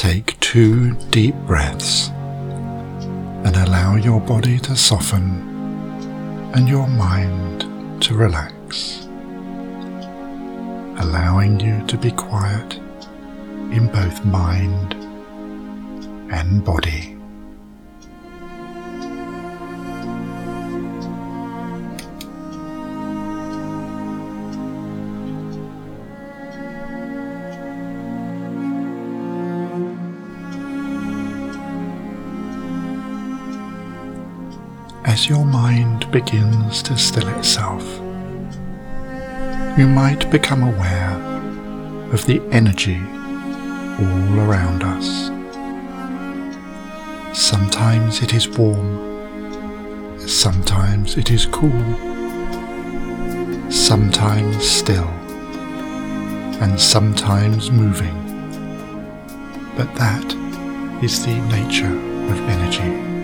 Take 2 deep breaths and allow your body to soften and your mind to relax, allowing you to be quiet in both mind and body. As your mind begins to still itself, you might become aware of the energy all around us. Sometimes it is warm, sometimes it is cool, sometimes still, and sometimes moving. But that is the nature of energy.